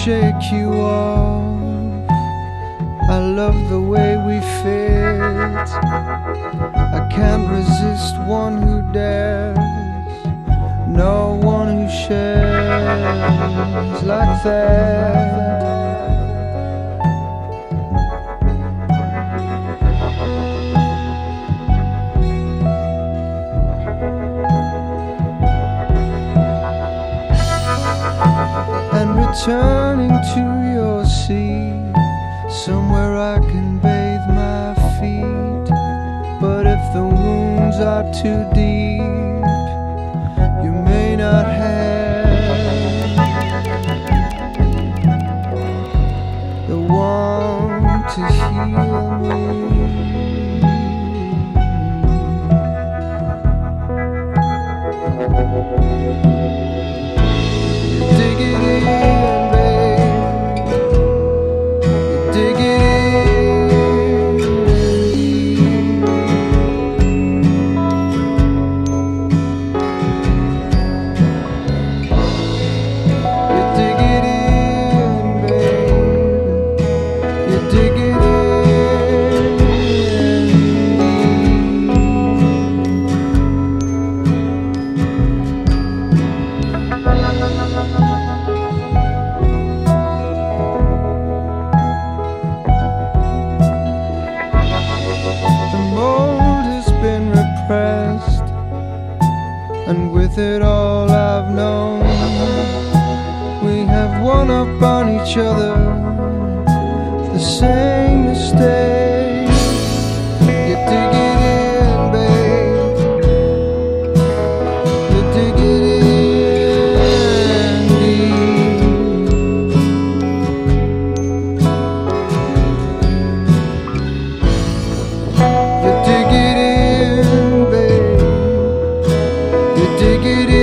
shake you off. I love the way we fit. I can't resist one who dares, no one who shares like that. And returning to your seat, somewhere I can bathe my feet. But if the wounds are too deep, you may not have the one to heal me. Dig it in, babe. You dig it in. You dig it in, babe. You dig it in. And with it all I've known, we have one up on each other, the same mistake. You dig it in, babe. You dig it in deep. You dig it in, babe. You dig it in.